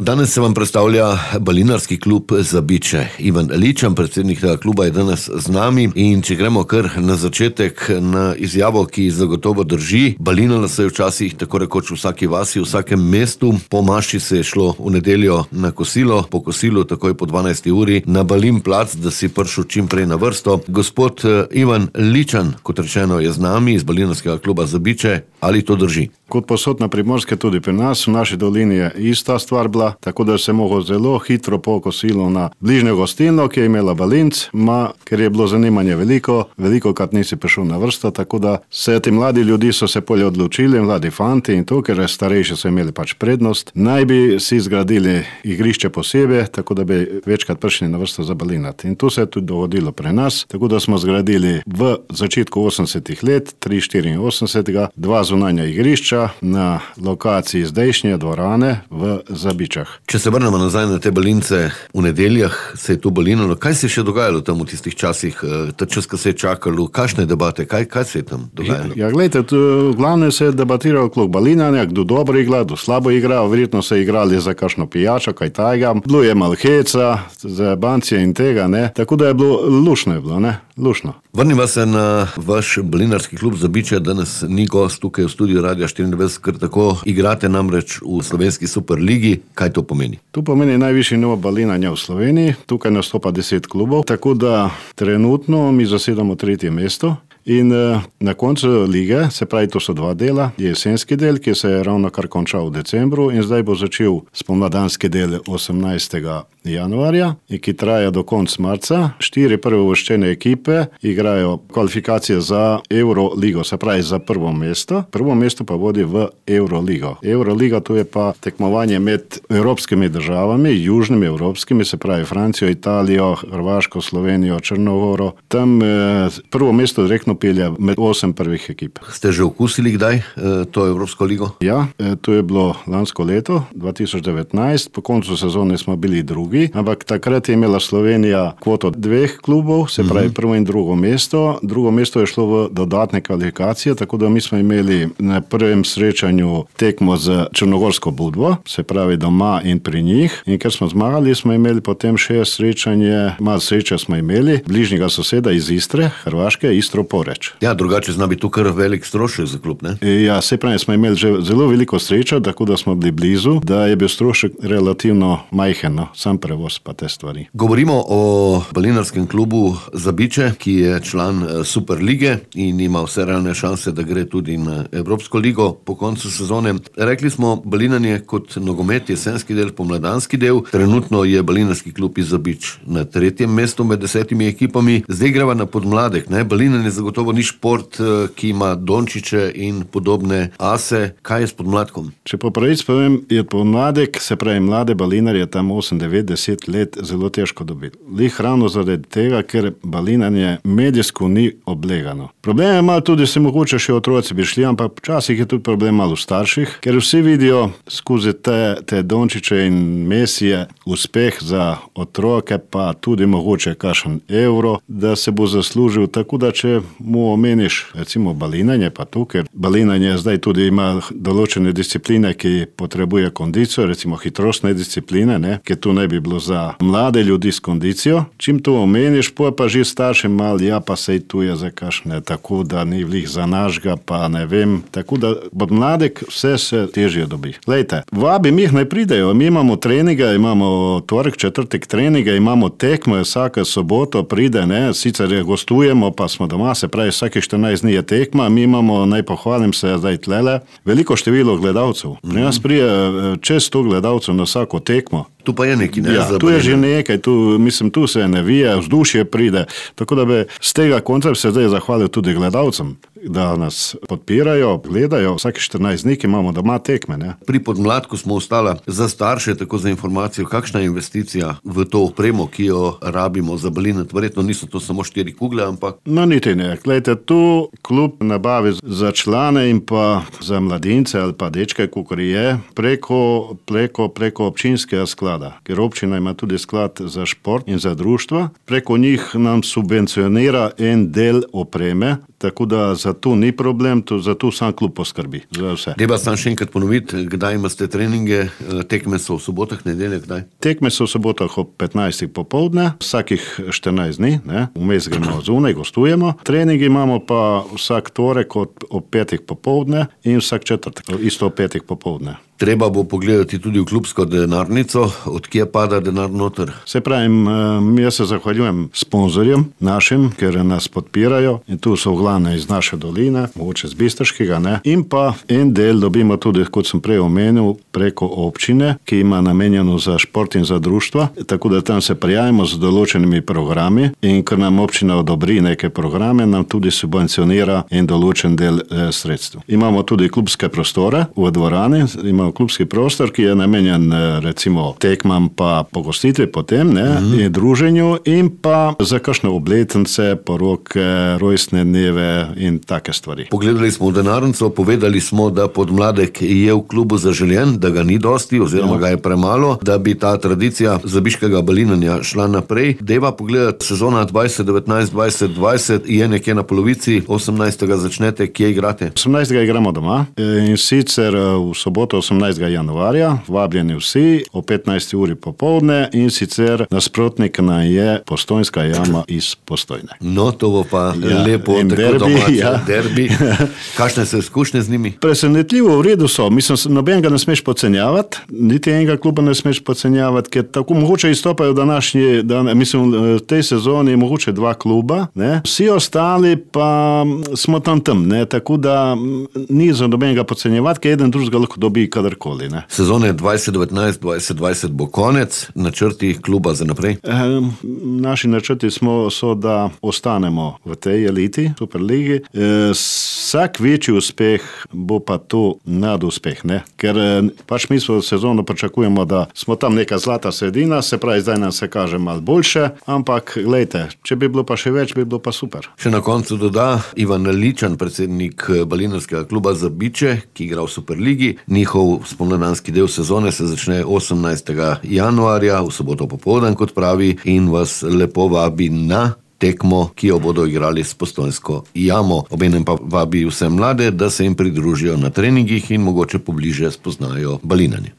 Danes se vam predstavlja balinarski klub Zabiče. Ivan Ličan, predsednik tega kluba, je danes z nami in če gremo kar na začetek na izjavo, ki zagotovo drži. Balinalo se je včasih tako rekoč v vsaki vasi, v vsakem mestu. Po maši se je šlo v nedeljo na kosilo, po kosilu takoj po 12. uri na Balin plac, da si prišel čim prej na vrsto. Gospod Ivan Ličan, kot rečeno, je z nami iz balinarskega kluba Zabiče. Ali to drži? Kot posod na Primorske, tudi pri nas, v naši dolini je ista stvar bila, tako da se mogel zelo hitro po kosilu na bližnjo gostilno, ki je imela balinc, ker je bilo zanimanje velikokrat nisi prišel na vrsto, tako da se ti mladi ljudi so se polje odločili, mladi fanti in to, ker starejši so imeli pač prednost, naj bi si zgradili igrišče posebej, tako da bi večkrat prišli na vrsto za balinati. In to se je tudi dogodilo pri nas, tako da smo zgradili v začetku 80. let, 384, dva zunanja igrišča na lokaciji zdajšnje dvorane v Zabičah. Če se vrnemo nazaj na te balince, v nedeljah se je tu balinalo. Kaj se je še dogajalo tam v tistih časih, ta čas, ko se je čakalo, kakšne debate, kaj se je tam dogajalo? Ja, gledajte, v glavnem se je debatiralo okrog balinanja, kdo dobro igra, kdo slabo igra, verjetno se je igrali za kakšno pijačo, kaj tajga, bilo je malo heca, za bancije in tega, ne, tako da je bilo lušno, lušno. Vrniva se na vaš balinarski klub Zabiče, danes ni gost tukaj v studiu Radia 24, ker tako igrate namreč v slovenski superligi. Kaj to pomeni? To pomeni najvišji nivo balinanja v Sloveniji, tukaj nastopa 10 klubov, tako da trenutno mi zasedamo 3. mesto. In na koncu lige, se pravi, to so dva dela, je jesenski del, ki se je ravno kar končal v decembru in zdaj bo začel spomladanski del 18. januarja, ki traja do konca marca. 4 prvouvrščene ekipe igrajo kvalifikacije za Euroligo, se pravi za prvo mesto. Prvo mesto pa vodi v Euroligo. Euroliga to je pa tekmovanje med evropskimi državami, južnimi evropskimi, se pravi Francijo, Italijo, Hrvaško, Slovenijo, Črno Goro. Tam prvo mesto direktno pelja med 8 prvih ekip. Ste že okusili kdaj to Evropsko ligo? Ja, to je bilo lansko leto, 2019. Po koncu sezone smo bili drugi, ampak takrat je imela Slovenija kvoto 2 klubov, se pravi prvo in drugo mesto. Drugo mesto je šlo v dodatne kvalifikacije, tako da mi smo imeli na prvem srečanju tekmo z Črnogorsko Budvo, se pravi doma in pri njih. In ker smo zmagali, smo imeli potem še srečanje, malo sreče smo imeli, bližnjega soseda iz Istre, Hrvaške, Istro Poreč. Ja, drugače zna biti tu kar velik strošek za klub, ne? Ja, se pravi, smo imeli že zelo veliko srečo, tako da smo bili blizu, da je bil strošek relativno majhen, sam prevoz pa te stvari. Govorimo o balinarskem klubu Zabiče, ki je član Superlige in ima vse realne šanse, da gre tudi na Evropsko ligo po koncu sezone. Rekli smo, balinanje kot nogomet, jesenski del, pomladanski del. Trenutno je balinarski klub iz Zabič na 3. mestu med 10 ekipami. Zdaj greva na podmladek, ne? Balinanje zagotovo ni šport, ki ima Dončiće in podobne ase. Kaj je s podmladkom? Če po pravic povem, je podmladek, se pravi mlade balinarje tam 8, 9, 10 let zelo težko dobiti. Lih ravno zaradi tega, ker balinanje medijsko ni oblegano. Problem je malo tudi, se mogoče še otroci bi šli, ampak včasih je tudi problem malo v starših, ker vsi vidijo skozi te Dončiće in Mesije uspeh za otroke, pa tudi mogoče kakšen evro, da se bo zaslužil, tako da če mu omeniš recimo balinanje, pa tu, ker balinanje zdaj tudi ima določene discipline, ki potrebuje kondicijo, recimo hitrostne discipline, ne, ker tu ne bi bilo za mlade ljudi s kondicijo. Čim to omeniš, pa že starši mal, ja pa sej tu je za kašne, tako da ni vlih za našega, pa ne vem, tako da od mladek vse se težje dobi. Glejte, vabim jih naj pridejo, mi imamo treninge, imamo torek, četrtek treninge, imamo tekme, vsake soboto pride, ne, sicer gostujemo, pa smo doma, se pravi, vsake 14 dni je tekma, mi imamo, naj pohvalim se zdaj tlele, veliko število gledalcev. Pri nas prije čez 100 gledalcev na vsako tekmo. Tu pa je nekaj, ne? Ja, tu je že nekaj, tu se ne vije, vzdušje pride, tako da bi z tega konca se zdaj zahvalil tudi gledalcem, da nas podpirajo, gledajo, vsake 14 dni imamo doma tekme, ne. Pri podmladku smo ostala za starše, tako za informacijo, kakšna je investicija v to opremo, ki jo rabimo za balinat. Verjetno niso to samo 4 kugle, ampak... No, niti ne. Glejte, tu klub nabavi za člane in pa za mladince ali pa dečke, kakor je, preko občinskega sklada, ker občina ima tudi sklad za šport in za društva. Preko njih nam subvencionira en del opreme, tako da za to ni problem, za to sam klub poskrbi. Treba sam še enkrat ponoviti, kdaj imate treninge, tekme so v sobotah, nedelje, kdaj? Tekme so v sobotah ob 15. popoldne, vsakih 14 dni, vmes gremo zunaj, gostujemo. Treningi imamo pa vsak torek ob 5. popoldne in vsak četrtek, isto ob 5. popoldne. Treba bo pogledati tudi v klubsko denarnico, od kje pada denar noter. Se pravim, jaz se zahvaljujem sponzorjem našim, ker nas podpirajo in tu so glavne iz naše doline, mogoče z Bistriškega, in pa en del dobimo tudi, kot sem prej omenil, preko občine, ki ima namenjeno za šport in za društva, tako da tam se prijavimo z določenimi programi in ker nam občina odobri neke programe, nam tudi subvencionira en določen del sredstev. Imamo tudi klubske prostore v dvorani, imamo klubski prostor, ki je namenjen recimo tekmam pa pogostitvi potem, in druženju in pa za kakšne obletnice, poroke, rojstne dneve in take stvari. Pogledali smo v denarnico, povedali smo, da Podmladek je v klubu zaželjen, da ga ni dosti oziroma ga je premalo, da bi ta tradicija zabiškega balinanja šla naprej. Deva pogledati sezona 2019-2020 je nekje na polovici, 18. začnete, kje igrate? 18. igramo doma in sicer v soboto 18. januarja, vabljeni vsi o 15. uri popoldne in sicer nasprotnik nam je Postojnska jama iz Postojne. No, to bo pa lepo, tako domače, derbi. Kakšne so izkušnje z njimi? Presenetljivo v redu so, mislim, nobenega ne smeš podcenjavati, niti enega kluba ne smeš podcenjavati, ker tako mogoče izstopajo v tej sezoni mogoče 2 kluba, vsi ostali pa smo tam, tako da ni za nobenega podcenjevati, ker eden drugega lahko dobi kadarkoli. Sezone 2019-2020 bo konec, načrti kluba za naprej? Naši načrti so, da ostanemo v tej eliti, Superligi. Vsak večji uspeh bo pa to naduspeh, ker pač mi v sezono pričakujemo, da smo tam neka zlata sredina, se pravi, zdaj nam se kaže malo boljše, ampak glejte, če bi bilo pa še več, bi bilo pa super. Še na koncu doda Ivan Ličan, predsednik balinarskega kluba Zabiče, ki igra v Superligi. Njihov spomladanski del sezone se začne 18. januarja, v soboto popoldan, kot pravi, in vas lepo vabi na tekmo, ki jo bodo igrali s Postojnsko jamo. Obenem pa vabi vse mlade, da se jim pridružijo na treningih in mogoče pobliže spoznajo balinanje.